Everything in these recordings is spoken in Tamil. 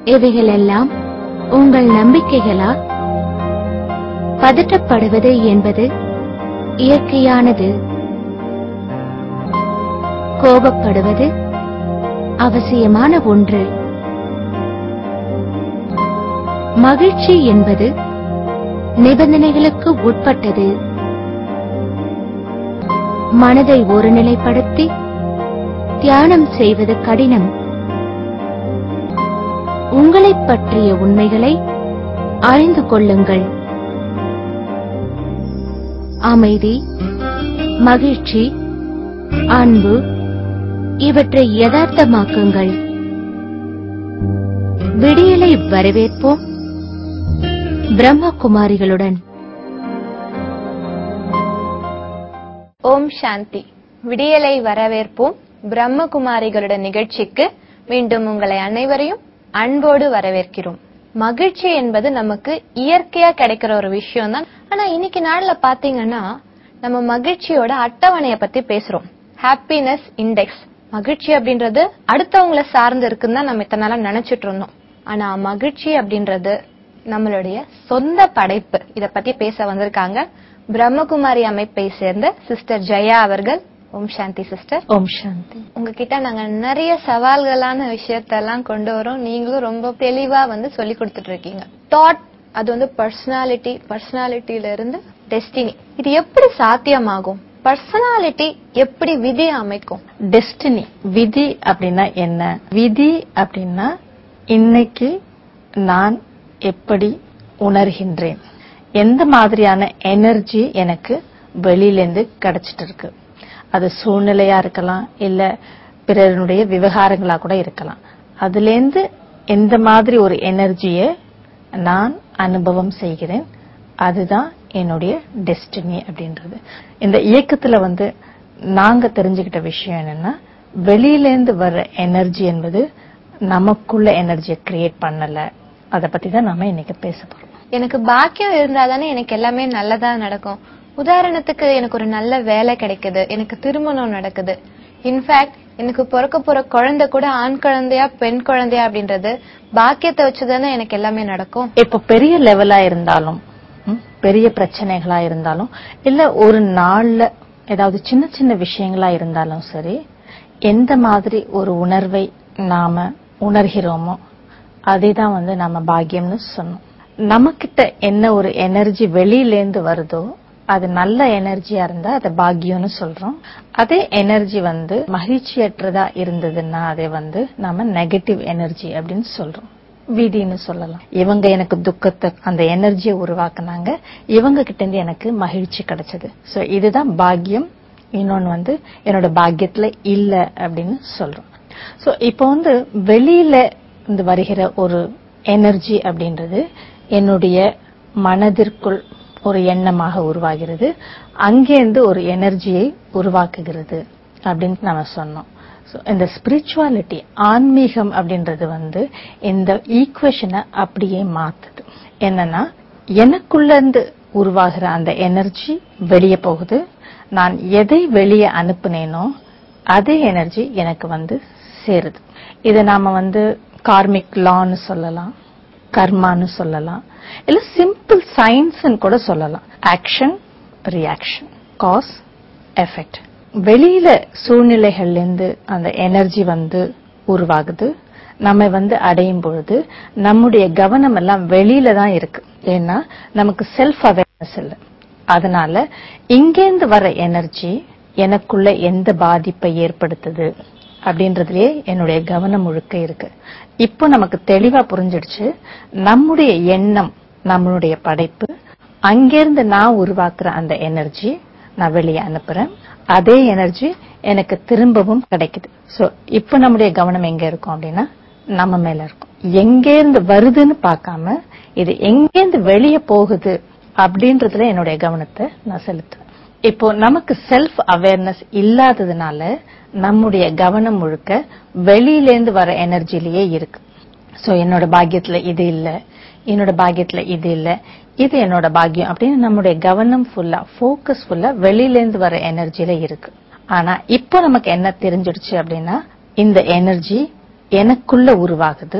இவைகளெல்லாம் உங்கள் நம்பிக்கைகளா? பதட்டப்படுவது என்பது இயற்கையானது. கோபப்படுவது அவசியமான ஒன்று. மகிழ்ச்சி என்பது நிபந்தனைகளுக்கு உட்பட்டது. மனதை ஒருநிலைப்படுத்தி தியானம் செய்வது கடினம். உங்களைப் பற்றிய உண்மைகளை அறிந்து கொள்ளுங்கள். அமைதி, மகிழ்ச்சி, அன்பு இவற்றை யதார்த்தமாக்குங்கள். விடியலை வரவேற்போம் பிரம்மகுமாரிகளுடன். ஓம் சாந்தி. விடியலை வரவேற்போம் பிரம்மகுமாரிகளுடன் நிகழ்ச்சிக்கு மீண்டும் உங்களை அனைவரையும் அன்போடு வரவேற்கிறோம். மகிழ்ச்சி என்பது நமக்கு இயற்கையா கிடைக்கிற ஒரு விஷயம் தான். ஆனா இன்னைக்கு நாள்ல பாத்தீங்கன்னா நம்ம மகிழ்ச்சியோட அட்டவணைய பத்தி பேசுறோம். Happiness index. மகிழ்ச்சி அப்படின்றது அடுத்தவங்களை சார்ந்து இருக்குன்னு தான் நம்ம இத்தனை நாளா நினைச்சிட்டு இருந்தோம். ஆனா மகிழ்ச்சி அப்படின்றது நம்மளுடைய சொந்த படைப்பு. இத பத்தி பேச வந்திருக்காங்க பிரம்மகுமாரி அமைப்பை சேர்ந்த சிஸ்டர் ஜெயா அவர்கள். ஓம் சாந்தி சிஸ்டர். ஓம் சாந்தி. உங்ககிட்ட நாங்க நிறைய சவால்களான விஷயத்தெல்லாம் கொண்டு வரோம். நீங்களும் ரொம்ப தெளிவா சொல்லி கொடுத்துட்டு இருக்கீங்க. தாட், அது பர்சனாலிட்டியில இருந்து டெஸ்டினி. இது எப்படி சாத்தியமாகும்? பர்சனாலிட்டி எப்படி விதி அமைக்கும்? டெஸ்டினி, விதி அப்படின்னா என்ன? விதி அப்படின்னா இன்னைக்கு நான் எப்படி உணர்கின்றேன், எந்த மாதிரியான எனர்ஜி எனக்கு வெளியிலேருந்து கிடைச்சிட்டு இருக்கு. அது சூழ்நிலையா இருக்கலாம், இல்ல பிறருடைய விவகாரங்களா கூட இருக்கலாம். அதுல இருந்து எந்த மாதிரி ஒரு எனர்ஜியை நான் அனுபவம் செய்கிறேன், அதுதான் என்னுடைய டெஸ்டினி அப்படின்றது. இந்த இயக்கத்துல நாங்க தெரிஞ்சுக்கிட்ட விஷயம் என்னன்னா, வெளியிலேருந்து வர்ற எனர்ஜி என்பது நமக்குள்ள எனர்ஜியை கிரியேட் பண்ணல. அத பத்தி தான் நாம இன்னைக்கு பேச போறோம். எனக்கு பாக்கியம் இருந்தாதானே எனக்கு எல்லாமே நல்லதா நடக்கும். உதாரணத்துக்கு எனக்கு ஒரு நல்ல வேலை கிடைக்குது, எனக்கு திருமணம் நடக்குது. இன்ஃபேக்ட் எனக்கு பிறக்க போற குழந்தை கூட ஆண் குழந்தையா பெண் குழந்தையா அப்படின்றது பாக்கியத்தை வச்சுதானே எனக்கு எல்லாமே நடக்கும். இப்போ பெரிய லெவலா இருந்தாலும், பெரிய பிரச்சனைகளா இருந்தாலும், இல்ல ஒரு நாள்ல ஏதாவது சின்ன சின்ன விஷயங்களா இருந்தாலும் சரி, எந்த மாதிரி ஒரு உணர்வை நாம உணர்கிறோமோ அதேதான் நாம பாக்கியம்னு சொன்னோம். நமக்கிட்ட என்ன ஒரு எனர்ஜி வெளியிலேந்து வருதோ அது நல்ல எனர்ஜியா இருந்தா அதை பாக்கியம்னு சொல்றோம். அதே எனர்ஜி மகிழ்ச்சியற்றதா இருந்ததுன்னா அதை நாம நெகட்டிவ் எனர்ஜி அப்படின்னு சொல்றோம், விதின்னு சொல்லலாம். இவங்க எனக்கு துக்கத்தை, அந்த எனர்ஜியை உருவாக்குனாங்க, இவங்க கிட்ட இருந்து எனக்கு மகிழ்ச்சி கிடைச்சது. சோ இதுதான் பாக்கியம். இன்னொன்னு என்னோட பாக்கியத்துல இல்ல அப்படின்னு சொல்றோம். சோ இப்போ வெளியில இருந்து வருகிற ஒரு எனர்ஜி அப்படின்றது என்னுடைய மனதிற்குள் ஒரு எண்ணமாக உருவாகிறது, அங்கேருந்து ஒரு எனர்ஜியை உருவாக்குகிறது அப்படின்னு நாம சொன்னோம். இந்த ஸ்பிரிச்சுவாலிட்டி, ஆன்மீகம் அப்படின்றது இந்த ஈக்குவேஷனை அப்படியே மாத்துது. என்னன்னா, எனக்குள்ள இருந்து உருவாகிற அந்த எனர்ஜி வெளியே போகுது, நான் எதை வெளியே அனுப்புனேனோ அதே எனர்ஜி எனக்கு சேருது. இத நாம கார்மிக் லான்னு சொல்லலாம், கர்மான்னு சொல்லலாம், இல்ல சிம்பிள் சயின்ஸ் கூட சொல்லலாம். Action, reaction, cause, effect. வெளியில சூழ்நிலைகள்ல இருந்து அந்த எனர்ஜி உருவாகுது. நம்ம அடையும் பொழுது நம்முடைய கவனம் எல்லாம் வெளியில தான் இருக்கு. ஏன்னா நமக்கு செல்ஃப் அவேர்னஸ் இல்லை. அதனால இங்கேந்து வர எனர்ஜி எனக்குள்ள எந்த பாதிப்பை ஏற்படுத்துது அப்படின்றதுலயே என்னுடைய கவனம் முழுக்க இருக்கு. இப்போ நமக்கு தெளிவா புரிஞ்சிடுச்சு, நம்முடைய எண்ணம் நம்மளுடைய படைப்பு, அங்கிருந்து நான் உருவாக்குற அந்த எனர்ஜி நான் வெளியே அனுப்புறேன், அதே எனர்ஜி எனக்கு திரும்பவும் கிடைக்குது. சோ இப்ப நம்முடைய கவனம் எங்க இருக்கும் அப்படின்னா நம்ம மேல இருக்கும். எங்கேருந்து வருதுன்னு பார்க்காம இது எங்கேருந்து வெளியே போகுது அப்படின்றதுல என்னுடைய கவனத்தை நான் செலுத்துவேன். இப்போ நமக்கு செல்ஃப் அவேர்னஸ் இல்லாததுனால நம்முடைய கவனம் முழுக்க வெளியிலேந்து வர எனர்ஜிலேயே இருக்கு. சோ என்னோட பாக்கியத்துல இது இல்ல, என்னோட பாக்கியத்துல இது இல்ல, இது என்னோட பாக்கியம் அப்படின்னு நம்முடைய கவனம் ஃபுல்லா, ஃபோக்கஸ் ஃபுல்லா வெளியிலேந்து வர எனர்ஜில இருக்கு. ஆனா இப்போ நமக்கு என்ன தெரிஞ்சிடுச்சு அப்படின்னா, இந்த எனர்ஜி எனக்குள்ள உருவாகுது,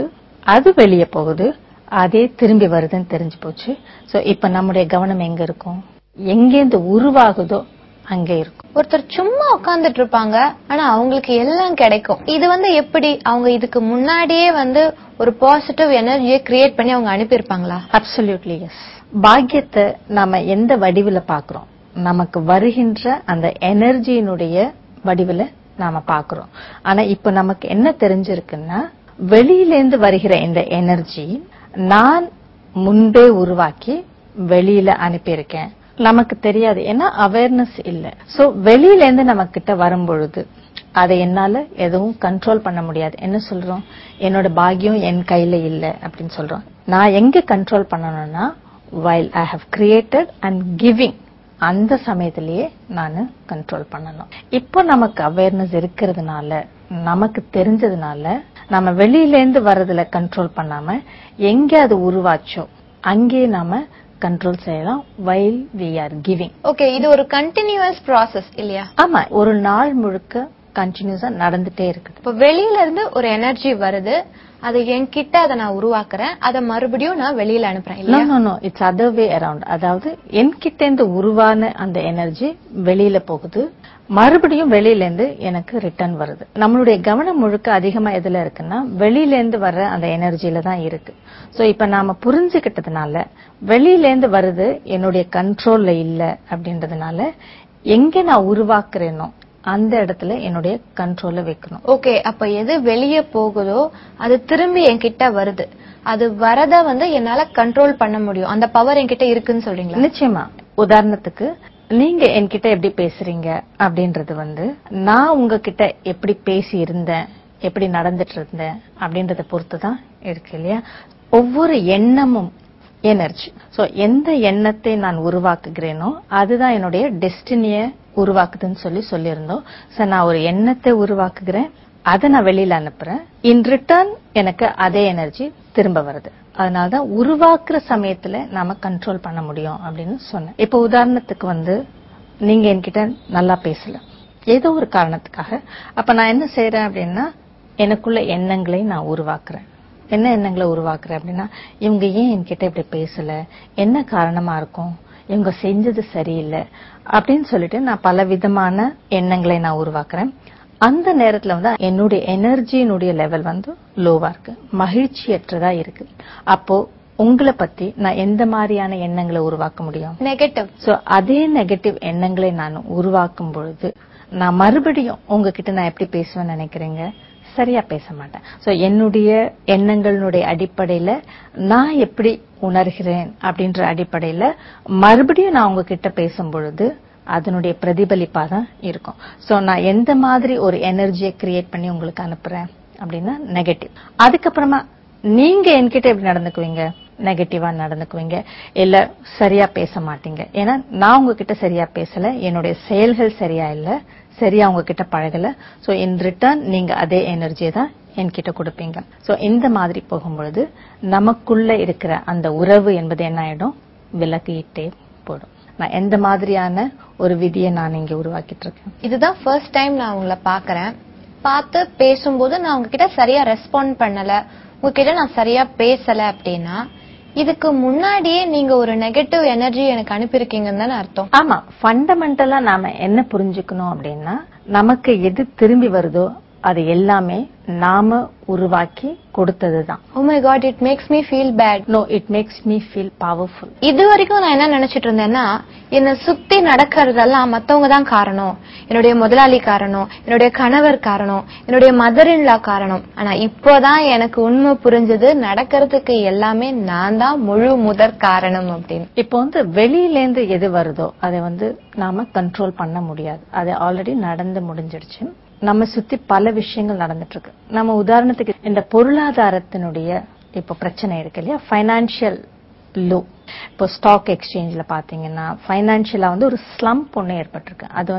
அது வெளியே போகுது, அதே திரும்பி வருதுன்னு தெரிஞ்சு போச்சு. சோ இப்ப நம்முடைய கவனம் எங்க இருக்கும்? எங்கேந்து உருவாகுதோ அங்கே இருக்கும். ஒருத்தர் சும்மா உட்கார்ந்துட்டு இருப்பாங்க, ஆனா அவங்களுக்கு எல்லாம் கிடைக்கும். இது எப்படி அவங்க இதுக்கு முன்னாடியே ஒரு பாசிட்டிவ் எனர்ஜியை கிரியேட் பண்ணி அவங்க அனுப்பியிருப்பாங்களா? Absolutely S. பாக்கியத்தை நாம எந்த வடிவில பாக்குறோம்? நமக்கு வருகின்ற அந்த எனர்ஜியினுடைய வடிவில நாம பாக்குறோம். ஆனா இப்ப நமக்கு என்ன தெரிஞ்சிருக்குன்னா, வெளியிலேந்து வருகிற இந்த எனர்ஜி நான் முன்பே உருவாக்கி வெளியில அனுப்பியிருக்கேன். நமக்கு தெரியாது, ஏன்னா அவேர்னஸ் இல்ல. சோ வெளியில இருந்து நம்ம கிட்ட வரும்பொழுது அதை என்னால எதுவும் கண்ட்ரோல் பண்ண முடியாது. என்ன சொல்றோம்? என்னோட பாக்கியம் என் கையில இல்ல அப்படின்னு சொல்றோம். நான் எங்க கண்ட்ரோல் பண்ணணும்னா, while I have created and giving, அந்த சமயத்திலேயே நான் கண்ட்ரோல் பண்ணணும். இப்போ நமக்கு அவேர்னஸ் இருக்கிறதுனால, நமக்கு தெரிஞ்சதுனால நம்ம வெளியில இருந்து வரதுல கண்ட்ரோல் பண்ணாம எங்க அது உருவாச்சோ அங்கே நாம கண்ட்ரோல் செய்யலாம் while we are giving. Okay, இது ஒரு கண்டினியூஸ் process இல்லையா? ஆமா, ஒரு நாள் முழுக்க கண்டினியூஸா நடந்துட்டே இருக்குது. இப்ப வெளியில இருந்து ஒரு எனர்ஜி வருது, அது என்கிட்ட அதை நான் உருவாக்குறேன், அதை மறுபடியும் நான் வெளியில அனுப்புறேன் இல்லையா? No, it's other way around. அதாவது என்கிட்ட இருந்து உருவான அந்த எனர்ஜி வெளியில போகுது, மறுபடியும் வெளியில இருந்து எனக்கு ரிட்டர்ன் வருது. நம்மளுடைய கவனம் முழுக்க அதிகமா எதுல இருக்குன்னா, வெளியில இருந்து வர்ற அந்த எனர்ஜில தான் இருக்கு. சோ இப்ப நாம புரிஞ்சுக்கிட்டதுனால, வெளியில இருந்து வருது என்னுடைய கண்ட்ரோல்ல இல்ல அப்படின்றதுனால, எங்க நான் உருவாக்குறேனோ அந்த இடத்துல என்னுடைய கண்ட்ரோல்ல வைக்கணும். ஓகே, அப்ப எது வெளியே போகுதோ அது திரும்பி என்கிட்ட வருது. அது வரத என்னால கண்ட்ரோல் பண்ண முடியும். அந்த பவர் என்கிட்ட இருக்குன்னு சொல்றீங்களா? நிச்சயமா. உதாரணத்துக்கு, நீங்க என்கிட்ட எப்படி பேசுறீங்க அப்படின்றது நான் உங்ககிட்ட எப்படி பேசி இருந்தேன், எப்படி நடந்துட்டு இருந்தேன் அப்படின்றத பொறுத்துதான் இருக்கு இல்லையா? ஒவ்வொரு எண்ணமும் எனர்ஜி. சோ எந்த எண்ணத்தை நான் உருவாக்குகிறேனோ அதுதான் என்னுடைய டெஸ்டினிய உருவாக்குதுன்னு சொல்லியிருந்தோம். சோ நான் ஒரு எண்ணத்தை உருவாக்குகிறேன், அதை நான் வெளியில அனுப்புறேன். இன் ரிட்டர்ன் எனக்கு அதே எனர்ஜி திரும்ப வருது. அதனாலதான் உருவாக்குற சமயத்துல நாம கண்ட்ரோல் பண்ண முடியும் அப்படின்னு சொன்னேன். இப்ப உதாரணத்துக்கு நீங்க என்கிட்ட நல்லா பேசல, ஏதோ ஒரு காரணத்துக்காக. அப்ப நான் என்ன செய்யறேன் அப்படின்னா, எனக்குள்ள எண்ணங்களை நான் உருவாக்குறேன். என்ன எண்ணங்களை உருவாக்குறேன் அப்படின்னா, இவங்க ஏன் என்கிட்ட இப்படி பேசல, என்ன காரணமா இருக்கும், இவங்க செஞ்சது சரியில்லை அப்படின்னு சொல்லிட்டு நான் பல விதமான எண்ணங்களை நான் உருவாக்குறேன். அந்த நேரத்துல என்னுடைய எனர்ஜியினுடைய லெவல் லோவா இருக்கு, மகிழ்ச்சியற்றதா இருக்கு. அப்போ உங்களை பத்தி நான் எந்த மாதிரியான எண்ணங்களை உருவாக்க முடியும்? நெகட்டிவ். சோ அதே நெகட்டிவ் எண்ணங்களை நான் உருவாக்கும் பொழுது நான் மறுபடியும் உங்ககிட்ட நான் எப்படி பேசுவேன்னு நினைக்கிறீங்க? சரியா பேச மாட்டேன். சோ என்னுடைய எண்ணங்களுடைய அடிப்படையில நான் எப்படி உணர்கிறேன் அப்படின்ற அடிப்படையில மறுபடியும் நான் உங்ககிட்ட பேசும் பொழுது அதனுடைய பிரதிபலிப்பா தான் இருக்கும். சோ நான் எந்த மாதிரி ஒரு எனர்ஜியை கிரியேட் பண்ணி உங்களுக்கு அனுப்புறேன் அப்படின்னா நெகட்டிவ். அதுக்கப்புறமா நீங்க என்கிட்ட எப்படி நடந்துக்குவீங்க? நெகட்டிவா நடந்துக்குவீங்க, இல்ல சரியா பேச மாட்டீங்க. ஏன்னா நான் உங்ககிட்ட சரியா பேசல, என்னுடைய செயல்கள் சரியா இல்ல, சரியா உங்ககிட்ட பழகல. சோ இன் ரிட்டர்ன் நீங்க அதே எனர்ஜியை தான் என்கிட்ட கொடுப்பீங்க. சோ இந்த மாதிரி போகும்பொழுது நமக்குள்ள இருக்கிற அந்த உறவு என்பது என்ன ஆயிடும்? விலகிட்டே போடும். நான் எந்த மாதிரியான ஒரு விதியை நான் இங்க உருவாக்கிட்டு இருக்கேன்? இதுதான் ஃபர்ஸ்ட் டைம் நான் உங்களை பாக்குறேன். பார்த்து பேசும்போது நான் உங்ககிட்ட சரியா ரெஸ்பாண்ட் பண்ணல, உங்ககிட்ட நான் சரியா பேசல அப்படின்னா, இதுக்கு முன்னாடியே நீங்க ஒரு நெகட்டிவ் எனர்ஜி எனக்கு அனுப்பியிருக்கீங்கன்னு தானே அர்த்தம்? ஆமா. ஃபண்டமெண்டலா நாம என்ன புரிஞ்சுக்கணும் அப்படின்னா, நமக்கு எது திரும்பி வருதோ அது எல்லாமே நாம உருவாக்கி கொடுத்ததுதான். Oh my god, it makes me feel bad. No, it makes me feel powerful. இது வரைக்கும் நான் என்ன நினைச்சிட்டு இருந்தேன்னா, என்னை சுத்தி நடக்கிறதெல்லாம் மத்தவங்க தான் காரணம், என்னுடைய முதலாளி காரணம், என்னுடைய கணவர் காரணம், என்னுடைய மதர் இன் லா காரணம். ஆனா இப்போதான் எனக்கு உண்மை புரிஞ்சது, நடக்கிறதுக்கு எல்லாமே நான் தான் முழு முதற் காரணம் அப்படின்னு. இப்போ வெளியில இருந்து எது வருதோ அதை நாம கண்ட்ரோல் பண்ண முடியாது. அது ஆல்ரெடி நடந்து முடிஞ்சிடுச்சு. நம்ம சுத்தி பல விஷயங்கள் நடந்துட்டு இருக்கு. நம்ம உதாரணத்துக்கு இந்த பொருளாதாரத்தினுடைய இப்ப பிரச்சனை இருக்கு இல்லையா, பைனான்சியல் லோ. இப்போ ஸ்டாக் எக்ஸ்சேஞ்ச்ல பாத்தீங்கன்னா பைனான்சியலா ஒரு ஸ்லம்ப் ஒண்ணு ஏற்பட்டிருக்கு. அது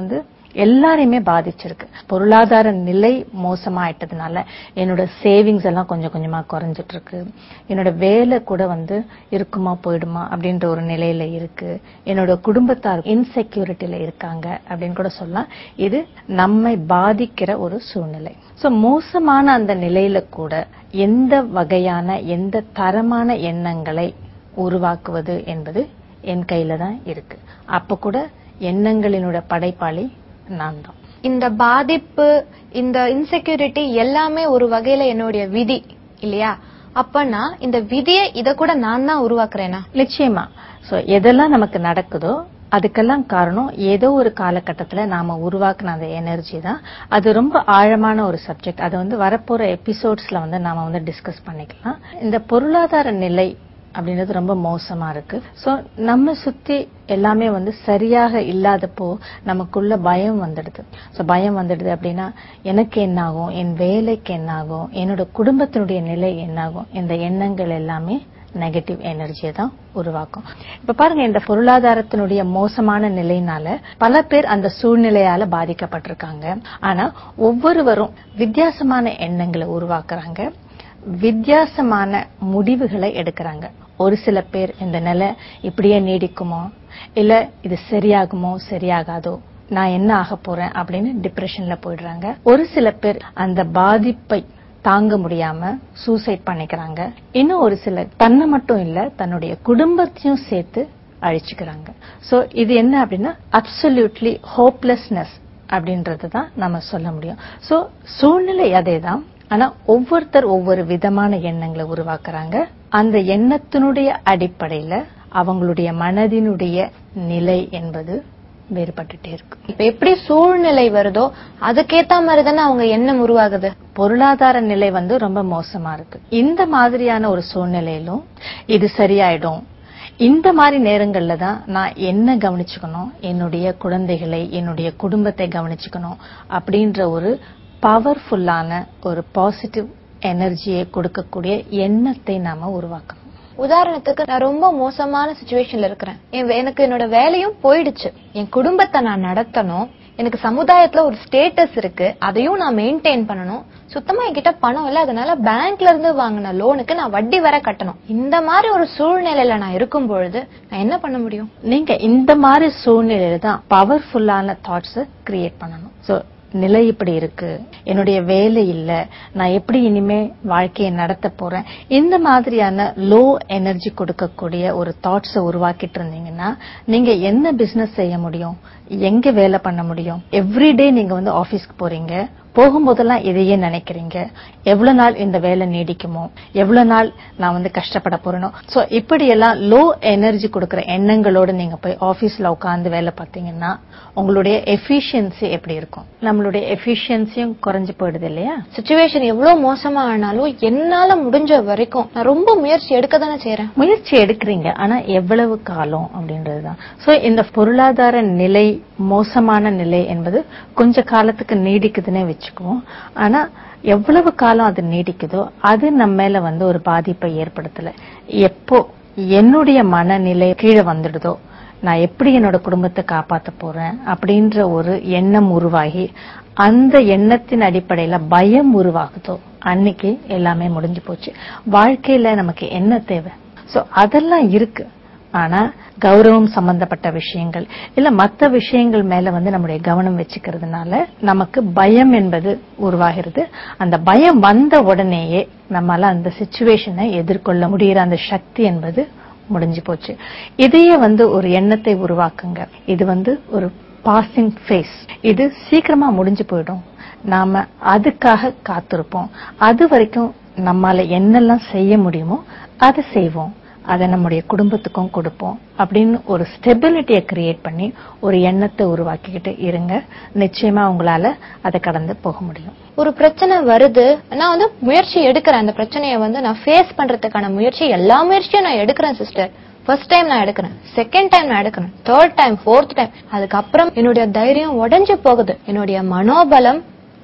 எல்லாரையுமே பாதிச்சிருக்கு. பொருளாதார நிலை மோசமாயிட்டதுனால என்னோட சேவிங்ஸ் எல்லாம் கொஞ்சம் கொஞ்சமா குறைஞ்சிட்டு இருக்கு. என்னோட வேலை கூட இருக்குமா போயிடுமா அப்படின்ற ஒரு நிலையில இருக்கு. என்னோட குடும்பத்தார் இன்செக்யூரிட்டியில இருக்காங்க அப்படின்னு கூட சொல்லலாம். இது நம்மை பாதிக்கிற ஒரு சூழ்நிலை. சோ மோசமான அந்த நிலையில கூட எந்த வகையான எந்த தரமான எண்ணங்களை உருவாக்குவது என்பது என் கையில தான் இருக்கு. அப்ப கூட எண்ணங்களினோட படைப்பாளி நான் தான். இந்த பாதிப்பு, இந்த இன்செக்யூரிட்டி எல்லாமே ஒரு வகையில என்னுடைய விதி இல்லையா? அப்பனா இந்த விதியை இத கூட நான் தான் உருவாக்குறேனா? நிச்சயமா. சோ எதெல்லாம் நமக்கு நடக்குதோ அதுக்கெல்லாம் காரணம் ஏதோ ஒரு காலகட்டத்துல நாம உருவாக்குன அந்த எனர்ஜி தான். அது ரொம்ப ஆழமான ஒரு சப்ஜெக்ட். அது வரப்போற எபிசோட்ஸ்ல நாம டிஸ்கஸ் பண்ணிக்கலாம். இந்த பொருளாதார நிலை அப்படின்றது ரொம்ப மோசமா இருக்கு. சோ நம்ம சுத்தி எல்லாமே சரியாக இல்லாதப்போ நமக்குள்ள பயம் வந்துடுது. சோ பயம் வந்துடுது அப்படின்னா எனக்கு என்ன ஆகும், என் வேலைக்கு என்ன ஆகும், என்னோட குடும்பத்தினுடைய நிலை என்ன ஆகும், இந்த எண்ணங்கள் எல்லாமே நெகட்டிவ் எனர்ஜியை தான் உருவாக்கும். இப்ப பாருங்க, இந்த பொருளாதாரத்தினுடைய மோசமான நிலையினால பல பேர் அந்த சூழ்நிலையால பாதிக்கப்பட்டிருக்காங்க. ஆனா ஒவ்வொருவரும் வித்தியாசமான எண்ணங்களை உருவாக்குறாங்க, வித்தியாசமான முடிவுகளை எடுக்கிறாங்க. ஒரு சில பேர் இந்த நிலை இப்படியே நீடிக்குமோ, இல்ல இது சரியாகுமோ சரியாகாதோ, நான் என்ன ஆக போறேன் அப்படின்னு டிப்ரெஷன்ல போயிடுறாங்க. ஒரு சில பேர் அந்த பாதிப்பை தாங்க முடியாம சூசைட் பண்ணிக்கிறாங்க. இன்னும் ஒரு சிலர் தன்னை மட்டும் இல்ல தன்னுடைய குடும்பத்தையும் சேர்த்து அழிச்சுக்கிறாங்க. சோ இது என்ன அப்படின்னா அப்சல்யூட்லி ஹோப்லெஸ்னஸ் அப்படின்றதுதான் நம்ம சொல்ல முடியும். சோ சூழ்நிலை அதேதான். ஆனா ஒவ்வொருத்தர் ஒவ்வொரு விதமான எண்ணங்களை உருவாக்குறாங்க. அந்த எண்ணத்தினுடைய அடிப்படையில அவங்களுடைய மனதினுடைய நிலை என்பது வேறுபட்டுட்டே இருக்கு. இப்ப எப்படி சூழ்நிலை வருதோ அதுக்கேத்த மாதிரி தானே அவங்க எண்ணம் உருவாகுது. பொருளாதார நிலை ரொம்ப மோசமா இருக்கு. இந்த மாதிரியான ஒரு சூழ்நிலையிலும் இது சரியாயிடும். இந்த மாதிரி நேரங்கள்ல தான் நான் என்ன கவனிச்சுக்கணும், என்னுடைய குழந்தைகளை, என்னுடைய குடும்பத்தை கவனிச்சுக்கணும் அப்படின்ற ஒரு பவர்ஃபுல்லான ஒரு பாசிட்டிவ் எனர்ஜியை கொடுக்கக்கூடிய எண்ணத்தை நாம உருவாக்கணும். உதாரணத்துக்கு நான் ரொம்ப மோசமான சிச்சுவேஷன்ல இருக்கிறேன். எனக்கு என்னோட வேலையும் போயிடுச்சு, என் குடும்பத்தை நான் நடத்தணும், எனக்கு சமுதாயத்துல ஒரு ஸ்டேட்டஸ் இருக்கு, அதையும் நான் மெயின்டைன் பண்ணணும். சுத்தமா என்கிட்ட பணம் இல்ல, அதனால பேங்க்ல இருந்து வாங்கின லோனுக்கு நான் வட்டி வர கட்டணும். இந்த மாதிரி ஒரு சூழ்நிலையில நான் இருக்கும் பொழுது நான் என்ன பண்ண முடியும்? நீங்க இந்த மாதிரி சூழ்நிலையில தான் பவர்ஃபுல்லான தாட்ஸ் கிரியேட் பண்ணணும். சோ நிலை இப்படி இருக்கு, என்னுடைய வேலை இல்ல, நான் எப்படி இனிமே வாழ்க்கையை நடத்த போறேன், இந்த மாதிரியான லோ எனர்ஜி கொடுக்கக்கூடிய ஒரு தாட்ஸை உருவாக்கிட்டு இருந்தீங்கன்னா நீங்க என்ன பிசினஸ் செய்ய முடியும், எங்க வேலை பண்ண முடியும்? எவ்ரிடே நீங்க ஆபீஸ்க்கு போறீங்க, போகும்போதெல்லாம் இதையே நினைக்கிறீங்க, எவ்வளவு நாள் இந்த வேலை நீடிக்குமோ, எவ்வளவு நாள் நான் கஷ்டப்பட போறேனோ. சோ இப்படி எல்லாம் லோ எனர்ஜி கொடுக்கிற எண்ணங்களோட நீங்க போய் ஆபீஸ்ல உட்கார்ந்து வேலை பார்த்தீங்கன்னா உங்களுடைய எஃபிஷியன்சி எப்படி இருக்கும்? நம்மளுடைய எஃபிஷியன்சியும் குறைஞ்சு போயிடுது இல்லையா? சிச்சுவேஷன் எவ்வளவு மோசமா ஆனாலும் என்னால முடிஞ்ச வரைக்கும் நான் ரொம்ப முயற்சி எடுக்க தானே செய்யறேன். முயற்சி எடுக்கிறீங்க, ஆனா எவ்வளவு காலம் அப்படின்றதுதான். சோ இந்த பொருளாதார நிலை, மோசமான நிலை என்பது கொஞ்ச காலத்துக்கு நீடிக்குதுன்னே வச்சுக்குவோம். ஆனா எவ்வளவு காலம் அது நீடிக்குதோ அது நம்ம மேல ஒரு பாதிப்பை ஏற்படுத்தல. எப்போ என்னுடைய மனநிலை கீழே வந்துடுதோ, நான் எப்படி என்னோட குடும்பத்தை காப்பாத்த போறேன் அப்படின்ற ஒரு எண்ணம் உருவாகி அந்த எண்ணத்தின் அடிப்படையில பயம் உருவாகுதோ அன்னைக்கு எல்லாமே முடிஞ்சு போச்சு. வாழ்க்கையில நமக்கு என்ன தேவை? சோ அதெல்லாம் இருக்கு. ஆனா கௌரவம் சம்பந்தப்பட்ட விஷயங்கள் இல்ல மத்த விஷயங்கள் மேல நம்முடைய கவனம் வச்சுக்கிறதுனால நமக்கு பயம் என்பது உருவாகிறது. அந்த பயம் வந்த உடனேயே நம்மால அந்த சிச்சுவேஷனை எதிர்கொள்ள முடிகிற அந்த சக்தி என்பது முடிஞ்சு போச்சு. இதையே ஒரு எண்ணத்தை உருவாக்குங்க. இது ஒரு பாசிங் ஃபேஸ், இது சீக்கிரமா முடிஞ்சு போயிடும், நாம அதுக்காக காத்திருப்போம், அது வரைக்கும் நம்மால என்னெல்லாம் செய்ய முடியுமோ அதை செய்வோம், அதை நம்முடைய குடும்பத்துக்கும் கொடுப்போம் அப்படின்னு ஒரு ஸ்டெபிலிட்டியை கிரியேட் பண்ணி ஒரு எண்ணத்தை உருவாக்கிக்கிட்டு இருங்க. நிச்சயமா உங்களால அதை கடந்து போக முடியும். ஒரு பிரச்சனை வருது, நான் முயற்சி எடுக்கிறேன், அந்த பிரச்சனையை நான் ஃபேஸ் பண்றதுக்கான முயற்சி, எல்லா முயற்சியும் நான் எடுக்கிறேன் சிஸ்டர். ஃபர்ஸ்ட் டைம் நான் எடுக்கிறேன், செகண்ட் டைம் நான் எடுக்கிறேன், தேர்ட் டைம், ஃபோர்த் டைம். அதுக்கப்புறம் என்னுடைய தைரியம் உடைஞ்சு போகுது, என்னுடைய மனோபலம்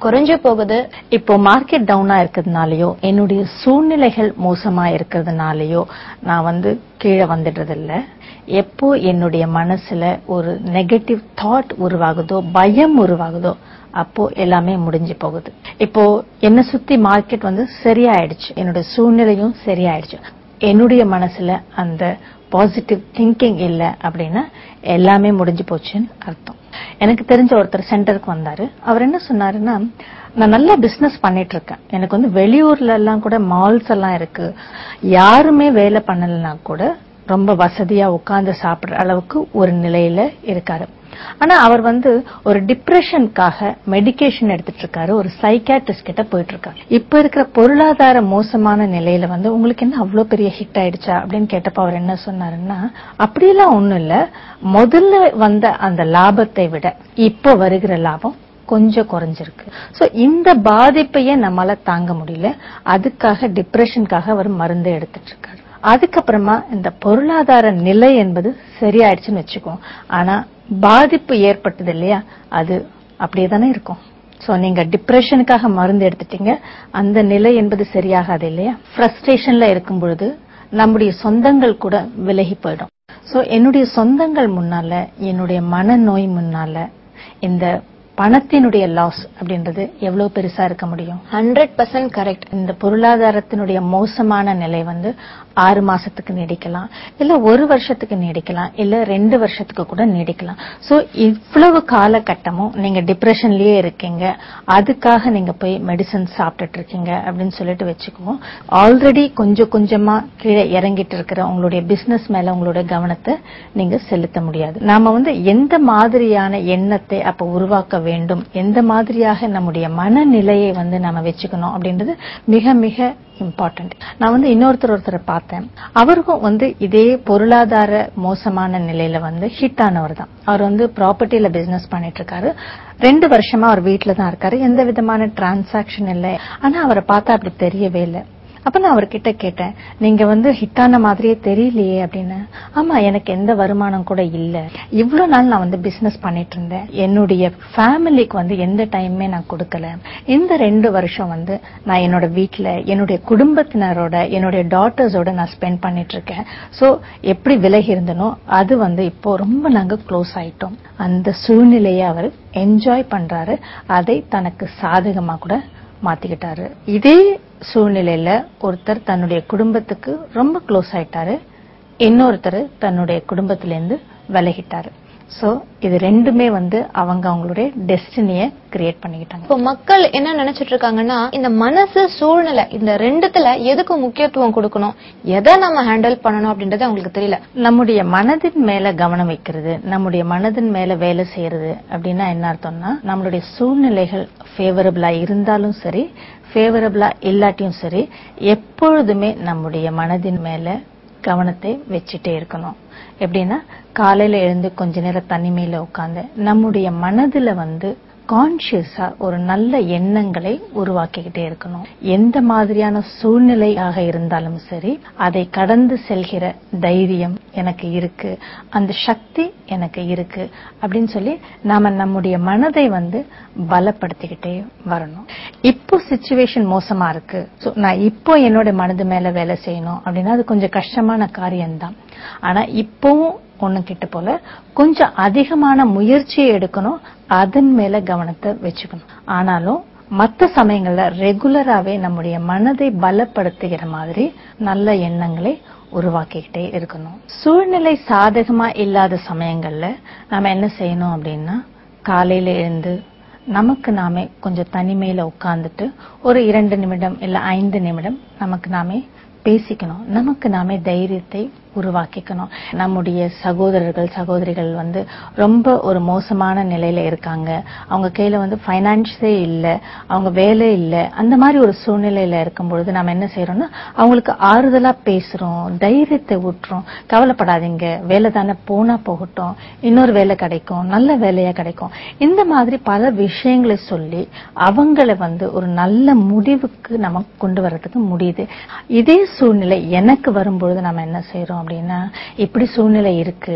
குறைஞ்சு போகுது. இப்போ மார்க்கெட் டவுனா இருக்கிறதுனாலயோ என்னுடைய சூழ்நிலைகள் மோசமா இருக்கிறதுனாலயோ நான் கீழே வந்துடுறது இல்ல. எப்போ என்னுடைய மனசுல ஒரு நெகட்டிவ் தாட் உருவாகுதோ, பயம் உருவாகுதோ, அப்போ எல்லாமே முடிஞ்சு போகுது. இப்போ என்ன சுத்தி மார்க்கெட் சரியாயிடுச்சு, என்னுடைய சூழ்நிலையும் சரியாயிடுச்சு. என்னுடைய மனசுல அந்த பாசிட்டிவ் திங்கிங் இல்ல அப்படின்னா எல்லாமே முடிஞ்சு போச்சுன்னு அர்த்தம். எனக்கு தெரிஞ்ச ஒருத்தர் சென்டருக்கு வந்தாரு. அவர் என்ன சொன்னாருன்னா, நான் நல்லா பிசினஸ் பண்ணிட்டு இருக்கேன், எனக்கு வெளியூர்ல எல்லாம் கூட மால்ஸ் எல்லாம் இருக்கு, யாருமே வேலை பண்ணலன்னா கூட ரொம்ப வசதியா உட்கார்ந்து சாப்பிடுற அளவுக்கு ஒரு நிலையில இருக்காரு. ஆனா அவர் ஒரு டிப்ரெஷனுக்காக மெடிகேஷன் எடுத்துட்டு இருக்காரு, ஒரு சைக்காட்ரிஸ்ட் கிட்ட போயிட்டு இருக்காரு. இப்ப இருக்கிற பொருளாதார மோசமான நிலையில உங்களுக்கு என்ன அவ்வளவு பெரிய ஹிட் ஆயிடுச்சா அப்படின்னு கேட்டப்ப அவர் என்ன சொன்னாருன்னா, அப்படியெல்லாம் ஒண்ணும் இல்ல, முதல்ல வந்த அந்த லாபத்தை விட இப்ப வருகிற லாபம் கொஞ்சம் குறைஞ்சிருக்கு. சோ இந்த பாதிப்பையே நம்மால தாங்க முடியல, அதுக்காக டிப்ரெஷனுக்காக அவர் மருந்து எடுத்துட்டு இருக்காரு. அதுக்கப்புறமா இந்த பொருளாதார நிலை என்பது சரியாயிடுச்சுன்னு வச்சுக்கோ, ஆனா பாதிப்பு ஏற்பட்டது இல்லையா, அது அப்படியே தானே இருக்கும். சோ நீங்க டிப்ரெஷனுக்காக மருந்து எடுத்துட்டீங்க, அந்த நிலை என்பது சரியாகாது இல்லையா. ஃப்ரஸ்ட்ரேஷன்ல இருக்கும் பொழுது நம்முடைய சொந்தங்கள் கூட விலகி போயிடும். சோ என்னுடைய சொந்தங்கள் முன்னால, என்னுடைய மனநோய் முன்னால இந்த பணத்தினுடைய லாஸ் அப்படின்றது எவ்வளவு பெருசா இருக்க முடியும்? 100% கரெக்ட். இந்த பொருளாதாரத்தினுடைய மோசமான நிலை 6 மாசத்துக்கு நீடிக்கலாம், இல்ல 1 வருஷத்துக்கு நீடிக்கலாம், இல்ல 2 வருஷத்துக்கு கூட நீடிக்கலாம். சோ இவ்வளவு காலகட்டமும் நீங்க டிப்ரெஷன்லயே இருக்கீங்க, அதுக்காக நீங்க போய் மெடிசன் சாப்பிட்டுட்டு இருக்கீங்க அப்படின்னு சொல்லிட்டு வச்சுக்குவோம். ஆல்ரெடி கொஞ்சம் கொஞ்சமா கீழே இறங்கிட்டு இருக்கிற உங்களுடைய பிசினஸ் மேல உங்களுடைய கவனத்தை நீங்க செலுத்த முடியாது. நாம எந்த மாதிரியான எண்ணத்தை அப்ப உருவாக்க வேண்டும், எந்த மாதிரியாக நம்முடைய மனநிலையை நாம வச்சுக்கணும் அப்படின்றது மிக மிக இம்பார்ட்டன்ட். நான் ஒருத்தரை பார்த்தேன், அவருக்கும் இதே பொருளாதார மோசமான நிலையில ஹிட் ஆனவர் தான். அவர் ப்ராப்பர்ட்டியில பிசினஸ் பண்ணிட்டு இருக்காரு. 2 வருஷமா அவர் வீட்டுல தான் இருக்காரு, எந்த விதமான டிரான்சாக்சன் இல்லை. ஆனா அவரை பார்த்தா அப்படி தெரியவே இல்லை. அப்ப நான் அவர்கிட்ட கேட்டேன், நீங்க ஹிட்டான மாதிரியே தெரியலையே அப்படின்னு. ஆமா, எனக்கு எந்த வருமானம் கூட இல்ல, இவ்வளவு நாள் நான் பிசினஸ் பண்ணிட்டு இருந்தேன், என்னுடைய ஃபேமிலிக்கு எந்த டைமே நான் கொடுக்கல. இந்த 2 வருஷம் நான் என்னோட வீட்டுல என்னுடைய குடும்பத்தினரோட என்னுடைய டாட்டர்ஸோட நான் ஸ்பெண்ட் பண்ணிட்டு இருக்கேன். சோ எப்படி விலகி இருந்தனோ அது இப்போ ரொம்ப நாங்க க்ளோஸ் ஆயிட்டோம். அந்த சூழ்நிலையை அவர் என்ஜாய் பண்றாரு, அதை தனக்கு சாதகமா கூட மாத்திக்கிட்டாரு. இதே சூழ்நிலையில ஒருத்தர் தன்னுடைய குடும்பத்துக்கு ரொம்ப க்ளோஸ் ஆயிட்டாரு, இன்னொருத்தர் தன்னுடைய குடும்பத்திலிருந்து விலகிட்டாரு. சோ இது ரெண்டுமே அவங்க அவங்களுடைய டெஸ்டினியை கிரியேட் பண்ணிக்கிட்டாங்க. இப்போ மக்கள் என்ன நினைச்சிட்டு இருக்காங்கன்னா, இந்த மனசு சூழ்நிலை இந்த ரெண்டுத்துல எதுக்கு முக்கியத்துவம் கொடுக்கணும், எதை நம்ம ஹேண்டில் பண்ணணும் அப்படின்றது அவங்களுக்கு தெரியல. நம்முடைய மனதின் மேல கவனம் வைக்கிறது, நம்முடைய மனதின் மேல வேலை செய்யறது அப்படின்னா என்ன அர்த்தம்னா, நம்மளுடைய சூழ்நிலைகள் ஃபேவரபிளா இருந்தாலும் சரி, ஃபேவரபிளா இல்லாட்டியும் சரி, எப்பொழுதுமே நம்முடைய மனதின் மேல கவனத்தை வச்சுட்டே இருக்கணும். எப்படின்னா, காலையில எழுந்து கொஞ்ச நேரம் தனிமையில உட்கார்ந்து நம்முடைய மனதுல கான்சியஸா ஒரு நல்ல எண்ணங்களை உருவாக்கிக்கிட்டே இருக்கணும். எந்த மாதிரியான சூழ்நிலையாக இருந்தாலும் சரி, அதை கடந்து செல்கிற தைரியம் எனக்கு இருக்கு, அந்த சக்தி எனக்கு இருக்கு அப்படின்னு சொல்லி நாம நம்முடைய மனதை பலப்படுத்திக்கிட்டே வரணும். இப்போ சிச்சுவேஷன் மோசமா இருக்கு, நான் இப்போ என்னோட மனது மேல வேலை செய்யணும் அப்படின்னா அது கொஞ்சம் கஷ்டமான காரியம்தான். ஆனா இப்பவும் ஒண்ணு கிட்ட போல கொஞ்சம் அதிகமான முயற்சியை எடுக்கணும், அதன் மேல கவனத்தை வச்சுக்கணும். ஆனாலும் மற்ற சமயங்கள்ல ரெகுலராவே நம்முடைய மனதை பலப்படுத்துகிற மாதிரி நல்ல எண்ணங்களை உருவாக்கிக்கிட்டே இருக்கணும். சூழ்நிலை சாதகமா இல்லாத சமயங்கள்ல நாம என்ன செய்யணும் அப்படின்னா, காலையில எழுந்து நமக்கு நாமே கொஞ்சம் தனிமையில உட்கார்ந்துட்டு ஒரு 2 நிமிடம் இல்ல 5 நிமிடம் நமக்கு நாமே பேசிக்கணும், நமக்கு நாமே தைரியத்தை உருவாக்கிக்கணும். நம்முடைய சகோதரர்கள் சகோதரிகள் ரொம்ப ஒரு மோசமான நிலையில இருக்காங்க, அவங்க கையில ஃபைனான்ஸே இல்ல, அவங்க வேலை இல்ல, அந்த மாதிரி ஒரு சூழ்நிலையில இருக்கும் பொழுது நாம என்ன செய்யறோம்னா அவங்களுக்கு ஆறுதலா பேசுறோம், தைரியத்தை ஊட்டுறோம். கவலைப்படாதீங்க, வேலை தானே, போனா போகட்டும், இன்னொரு வேலை கிடைக்கும், நல்ல வேலையா கிடைக்கும். இந்த மாதிரி பல விஷயங்களை சொல்லி அவங்களை ஒரு நல்ல முடிவுக்கு நம்ம கொண்டு வர்றதுக்கு முடியுது. இதே சூழ்நிலை எனக்கு வரும்பொழுது நாம என்ன செய்யறோம் அப்படின்னா, இப்படி சூழ்நிலை இருக்கு,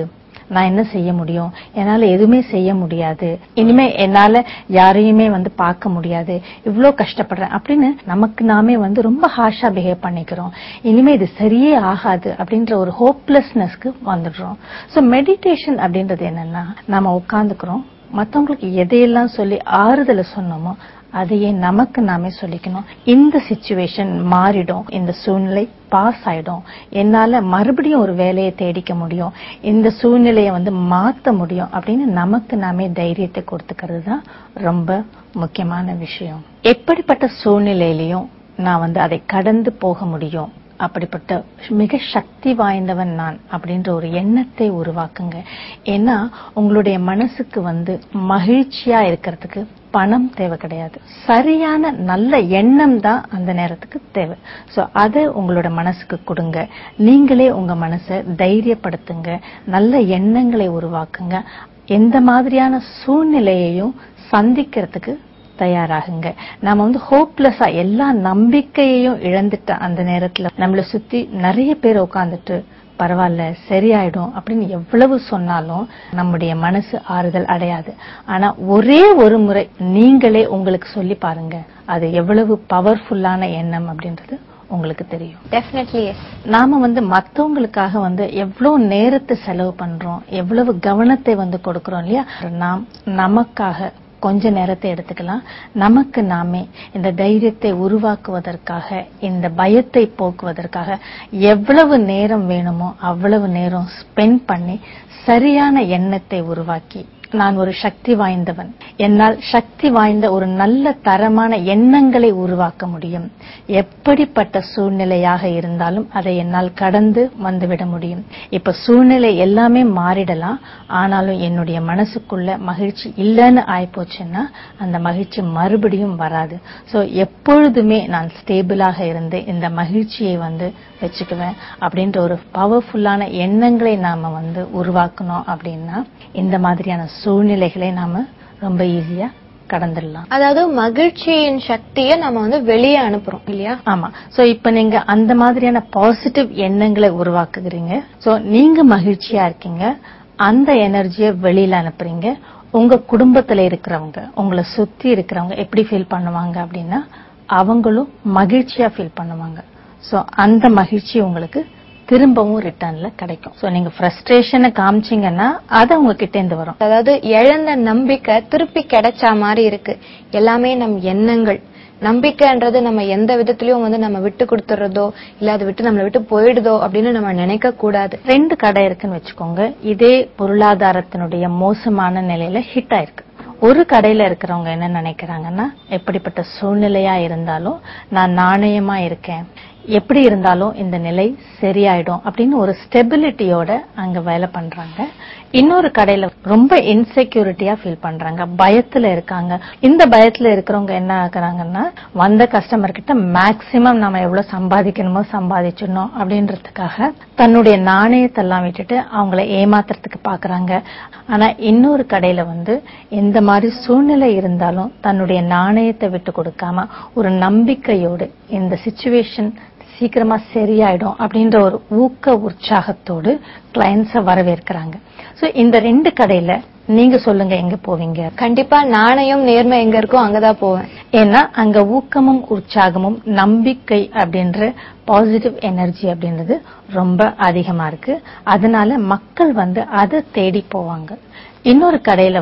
நான் என்ன செய்ய முடியும், என்னால எதுவுமே செய்ய முடியாது, இனிமே என்னால யாரையுமே பார்க்க முடியாது, இவ்ளோ கஷ்டப்படுறேன் அப்படின்னு நமக்கு நாமே ரொம்ப ஹார்ஷா பிஹேவ் பண்ணிக்கிறோம். இனிமே இது சரியே ஆகாது அப்படின்ற ஒரு ஹோப்லெஸ்னஸ்க்கு வந்துடுறோம். சோ மெடிடேஷன் அப்படின்றது என்னன்னா, நாம உட்கார்ந்துக்கிறோம், மத்தவங்களுக்கு எதையெல்லாம் சொல்லி ஆறுதல சொன்னோமோ அதையே நமக்கு நாமே சொல்லிக்கணும். இந்த சிச்சுவேஷன் மாறிடும், இந்த சூழ்நிலை பாஸ் ஆயிடும், என்னால மறுபடியும் ஒரு வேலையை தேடிக்க முடியும், இந்த சூழ்நிலையை மாத்த முடியும் அப்படின்னு நமக்கு நாமே தைரியத்தை கொடுத்துக்கிறது தான் ரொம்ப முக்கியமான விஷயம். எப்படிப்பட்ட சூழ்நிலையிலையும் நான் அதை கடந்து போக முடியும், அப்படிப்பட்ட மிக சக்தி வாய்ந்தவன் நான் அப்படின்ற ஒரு எண்ணத்தை உருவாக்குங்க. ஏன்னா உங்களுடைய மனசுக்கு மகிழ்ச்சியா இருக்கிறதுக்கு பணம் தேவை கிடையாது, சரியான நல்ல எண்ணம் தான் அந்த நேரத்துக்கு தேவை. சோ அதை உங்களோட மனசுக்கு கொடுங்க. நீங்களே உங்க மனசை தைரியப்படுத்துங்க, நல்ல எண்ணங்களை உருவாக்குங்க. எந்த மாதிரியான சூழ்நிலையையும் சந்திக்கிறதுக்கு தயாராகுங்க. நாம ஹோப்லெஸ்ஸா எல்லா நம்பிக்கையையும் இழந்துட்ட அந்த நேரத்துல நம்மள சுத்தி நிறைய பேர் உட்கார்ந்துட்டு பரவாயில்ல சரியாயிடும் அப்படின்னு எவ்வளவு சொன்னாலும் நம்முடைய மனசு ஆறுதல் அடையாது. ஆனா ஒரே ஒரு முறை நீங்களே உங்களுக்கு சொல்லி பாருங்க, அது எவ்வளவு பவர்ஃபுல்லான எண்ணம் அப்படின்றது உங்களுக்கு தெரியும். Definitely yes. நாம மத்தவங்களுக்காக எவ்வளவு நேரத்தை செலவு பண்றோம், எவ்வளவு கவனத்தை கொடுக்கிறோம் இல்லையா. நாம் நமக்காக கொஞ்ச நேரத்தை எடுத்துக்கலாம். நமக்கு நாமே இந்த தைரியத்தை உருவாக்குவதற்காக, இந்த பயத்தை போக்குவதற்காக எவ்வளவு நேரம் வேணுமோ அவ்வளவு நேரம் ஸ்பெண்ட் பண்ணி சரியான எண்ணத்தை உருவாக்கி, நான் ஒரு சக்தி வாய்ந்தவன், என்னால் சக்தி வாய்ந்த ஒரு நல்ல தரமான எண்ணங்களை உருவாக்க முடியும், எப்படிப்பட்ட சூழ்நிலையாக இருந்தாலும் அதை என்னால் கடந்து வந்துவிட முடியும். இப்ப சூழ்நிலை எல்லாமே மாறிடலாம், ஆனாலும் என்னுடைய மனசுக்குள்ள மகிழ்ச்சி இல்லைன்னு ஆயிப்போச்சுன்னா அந்த மகிழ்ச்சி மறுபடியும் வராது. சோ எப்பொழுதுமே நான் ஸ்டேபிளாக இருந்து இந்த மகிழ்ச்சியை வச்சுக்குவேன் அப்படின்ற ஒரு பவர்ஃபுல்லான எண்ணங்களை நாம உருவாக்கணும். அப்படின்னா இந்த மாதிரியான சூழ்நிலைகளை நாம ரொம்ப ஈஸியா கடந்துடலாம். அதாவது மகிழ்ச்சியின் சக்தியை நம்ம வெளியே அனுப்புறோம் இல்லையா? ஆமா. சோ இப்ப நீங்க அந்த மாதிரியான பாசிட்டிவ் எண்ணங்களை உருவாக்குறீங்க. சோ நீங்க மகிழ்ச்சியா இருக்கீங்க, அந்த எனர்ஜியை வெளியில அனுப்புறீங்க. உங்க குடும்பத்துல இருக்கிறவங்க, உங்களை சுத்தி இருக்கிறவங்க எப்படி ஃபீல் பண்ணுவாங்க அப்படின்னா அவங்களும் மகிழ்ச்சியா ஃபீல் பண்ணுவாங்க. சோ அந்த மகிழ்ச்சி உங்களுக்கு திரும்பவும் ரிட்டர்ன்ல கிடைக்கும். சோ நீங்க ஃப்ரஸ்ட்ரேஷனை காமிச்சீங்கன்னா அது உங்ககிட்ட இருந்து வரும். அதாவது இழந்த நம்பிக்கை திருப்பி கிடைச்சா மாதிரி இருக்கு. எல்லாமே நம் எண்ணங்கள். நம்பிக்கைன்றது நம்ம எந்த விதத்திலயும் நம்ம விட்டு கொடுத்துறதோ இல்ல அதை விட்டு நம்மளை விட்டு போயிடுதோ அப்படின்னு நம்ம நினைக்க கூடாது. 2 கடை இருக்குன்னு வச்சுக்கோங்க, இதே பொருளாதாரத்தினுடைய மோசமான நிலையில ஹிட் ஆயிருக்கு. ஒரு கடையில இருக்கிறவங்க என்ன நினைக்கிறாங்கன்னா, எப்படிப்பட்ட சூழ்நிலையா இருந்தாலும் நான் நாணயமா இருக்கேன், எப்படி இருந்தாலும் இந்த நிலை சரியாயிடும் அப்படின்னு ஒரு ஸ்டெபிலிட்டியோட அங்க வேலை பண்றாங்க. இன்னொரு கடையில ரொம்ப இன்செக்யூரிட்டியா ஃபீல் பண்றாங்க, பயத்துல இருக்காங்க. இந்த பயத்துல இருக்கிறவங்க என்ன ஆகுறாங்கன்னா, வந்த கஸ்டமர் கிட்ட மேக்சிமம் நம்ம எவ்வளவு சம்பாதிக்கணுமோ சம்பாதிச்சிடணும் அப்படின்றதுக்காக தன்னுடைய நாணயத்தை எல்லாம் விட்டுட்டு அவங்கள ஏமாத்துறதுக்கு பாக்குறாங்க. ஆனா இன்னொரு கடையில எந்த மாதிரி சூழ்நிலை இருந்தாலும் தன்னுடைய நாணயத்தை விட்டு கொடுக்காம ஒரு நம்பிக்கையோடு இந்த சிச்சுவேஷன் சீக்கிரமா சரியாயிடும் அப்படின்ற ஒரு ஊக்க உற்சாகத்தோடு கிளையன்ஸ வரவேற்கிறாங்க. சோ இந்த 2 கடையில நீங்க சொல்லுங்க எங்க போவீங்க? கண்டிப்பா நாணயம் நேர்மை எங்க இருக்கோ அங்கதான் போவேன். ஏன்னா அங்க ஊக்கமும் உற்சாகமும் நம்பிக்கை அப்படின்ற பாசிட்டிவ் எனர்ஜி அப்படின்றது ரொம்ப அதிகமா இருக்கு. அதனால மக்கள் அதை தேடி போவாங்க. இன்னொரு கடையில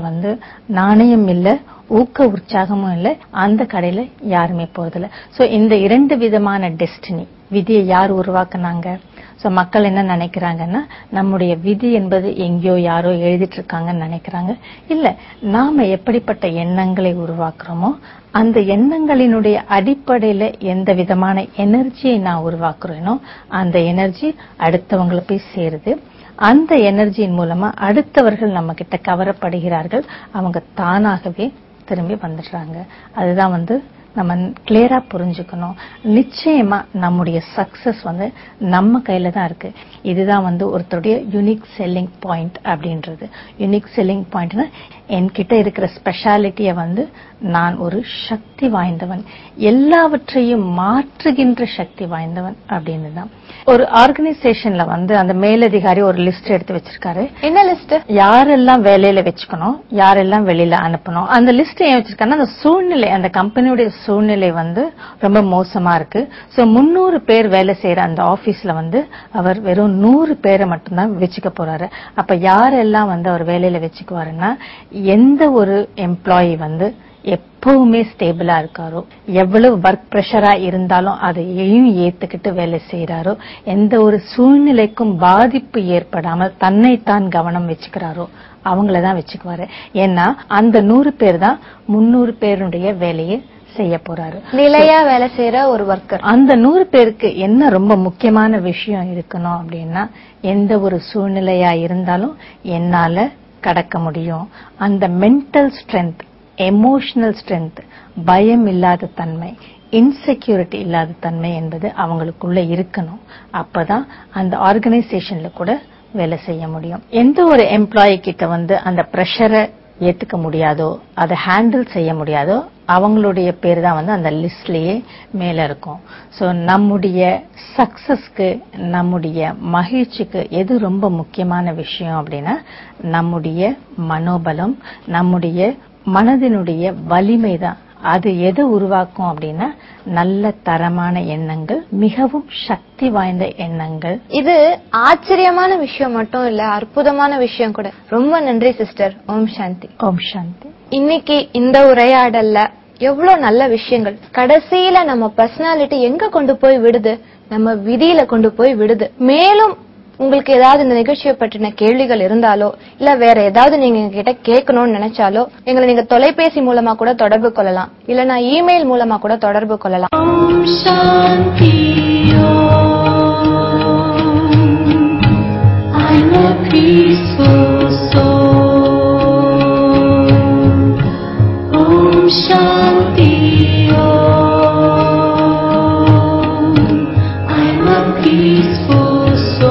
நாணயம் இல்ல, ஊக்க உற்சாகமும் இல்ல, அந்த கடையில யாருமே போறதில்ல. சோ இந்த 2 விதமான டெஸ்டினி, விதியை யார் உருவாக்குனாங்க? சோ மக்கள் என்ன நினைக்கிறாங்கன்னா, நம்முடைய விதி என்பது எங்கேயோ யாரோ எழுதிட்டு இருக்காங்கன்னு நினைக்கிறாங்க. இல்ல, நாம எப்படிப்பட்ட எண்ணங்களை உருவாக்குறோமோ அந்த எண்ணங்களினுடைய அடிப்படையில எந்த விதமான எனர்ஜியை நான் உருவாக்குறேனோ அந்த எனர்ஜி அடுத்தவங்களை போய் சேருது. அந்த எனர்ஜியின் மூலமா அடுத்தவர்கள் நம்ம கிட்ட கவரப்படுகிறார்கள், அவங்க தானாகவே திரும்பி வந்துடுறாங்க. அதுதான் நம்ம கிளியரா புரிஞ்சுக்கணும். நிச்சயமா நம்முடைய சக்சஸ் நம்ம கையில தான் இருக்கு. இதுதான் ஒருத்தருடைய யூனிக் செல்லிங் பாயிண்ட் அப்படின்றது. யூனிக் செல்லிங் பாயிண்ட்னா என்கிட்ட இருக்கிற ஸ்பெஷாலிட்டிய நான் ஒரு சக்தி வாய்ந்தவன், எல்லாவற்றையும் மாற்றுகின்ற சக்தி வாய்ந்தவன் அப்படின்னு தான். ஒரு ஆர்கனைசேஷன்ல அந்த மேலதிகாரி ஒரு லிஸ்ட் எடுத்து வச்சிருக்காரு. என்ன லிஸ்ட்? யாரெல்லாம் வேலையில வச்சுக்கணும், யாரெல்லாம் வெளியில அனுப்பணும். அந்த லிஸ்ட் ஏன் வச்சிருக்காருன்னா, அந்த சூழ்நிலை, அந்த கம்பெனியுடைய சூழ்நிலை ரொம்ப மோசமா இருக்கு. சோ 300 பேர் வேலை செய்யற அந்த ஆபீஸ்ல அவர் வெறும் 100 பேரை மட்டும்தான் வச்சுக்க போறாரு. அப்ப யாரெல்லாம் அவர் வேலையில வச்சுக்குவாருன்னா, எந்த ஒரு எம்ப்ளாயி எப்பவுமே ஸ்டேபிளா இருக்காரோ, எவ்வளவு ஒர்க் பிரஷரா இருந்தாலும் அதையும் ஏத்துக்கிட்டு வேலை செய்யறாரோ, எந்த ஒரு சூழ்நிலைக்கும் பாதிப்பு ஏற்படாமல் தன்னைத்தான் கவனம் வச்சுக்கிறாரோ அவங்களதான் வச்சுக்குவாரு. ஏன்னா அந்த 100 பேர் தான் 300 பேருடைய வேலையை செய்ய போறாரு. நிலையா வேலை செய்யற ஒரு ஒர்க்கர். அந்த 100 பேருக்கு என்ன ரொம்ப முக்கியமான விஷயம் இருக்கணும் அப்படின்னா, எந்த ஒரு சூழ்நிலையா இருந்தாலும் என்னால கடக்க முடியும். அந்த மென்டல் ஸ்ட்ரென்த், எமோஷனல் ஸ்ட்ரென்த், பயம் இல்லாத தன்மை, இன்செக்யூரிட்டி இல்லாத தன்மை என்பது அவங்களுக்குள்ள இருக்கணும். அப்பதான் அந்த ஆர்கனைசேஷன்ல கூட வேலை செய்ய முடியும். எந்த ஒரு எம்ப்ளாயி கிட்ட அந்த பிரஷரை ஏத்துக்க முடியாதோ, அதை ஹேண்டில் செய்ய முடியாதோ, அவங்களுடைய பேர் தான் அந்த லிஸ்ட்லயே மேல இருக்கும். சோ நம்முடைய சக்சஸ்க்கு, நம்முடைய மகிழ்ச்சிக்கு எது ரொம்ப முக்கியமான விஷயம் அப்படின்னா, நம்முடைய மனோபலம், நம்முடைய மனதினுடைய வலிமை தான். அது எது உருவாக்கும் அப்படின்னா, நல்ல தரமான எண்ணங்கள், மிகவும் சக்தி வாய்ந்த எண்ணங்கள். இது ஆச்சரியமான விஷயம் மட்டும் இல்ல, அற்புதமான விஷயம் கூட. ரொம்ப நன்றி சிஸ்டர். ஓம் சாந்தி. ஓம் சாந்தி. இன்னைக்கு இந்த உரையாடல்ல எவ்வளவு நல்ல விஷயங்கள். கடைசியில நம்ம பர்சனாலிட்டி எங்க கொண்டு போய் விடுது? நம்ம விதியில கொண்டு போய் விடுது. மேலும் உங்களுக்கு ஏதாவது இந்த நிகழ்ச்சியை பற்றின கேள்விகள் இருந்தாலோ, இல்ல வேற ஏதாவது நீங்க எங்ககிட்ட கேட்கணும்னு நினைச்சாலோ, எங்களை நீங்க தொலைபேசி மூலமா கூட தொடர்பு கொள்ளலாம், இல்லனா இமெயில் மூலமா கூட தொடர்பு கொள்ளலாம். ஓம் சாந்தி. I'm a peaceful soul. Om Shanti. I'm a peaceful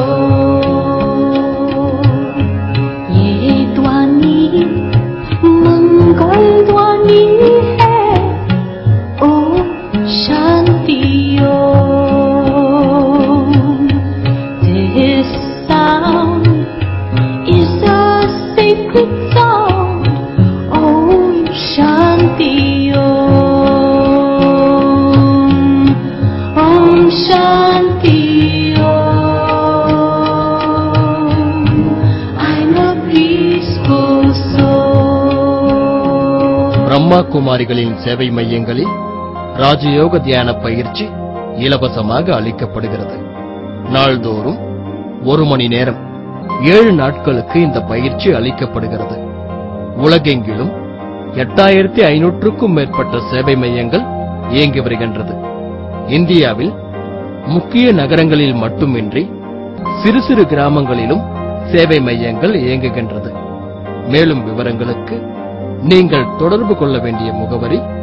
soul. ये ध्वनि मंगल ध्वनि है. Om Shanti. This sound is a sacred sound. Om Shanti. Om Shanti. I'm a peaceful soul. Brahma குமாரிகளின் சேவை மையங்களில் ராஜயோக தியான பயிற்சி இலவசமாக அளிக்கப்படுகிறது. நாள்தோறும் 1 மணி நேரம் 7 நாட்களுக்கு இந்த பயிற்சி அளிக்கப்படுகிறது. உலகெங்கிலும் 8500க்கும் மேற்பட்ட சேவை மையங்கள் இயங்கி வருகின்றது. இந்தியாவில் முக்கிய நகரங்களில் மட்டுமின்றி சிறு சிறு கிராமங்களிலும் சேவை மையங்கள் இயங்குகின்றது. மேலும் விவரங்களுக்கு நீங்கள் தொடர்பு கொள்ள வேண்டிய முகவரி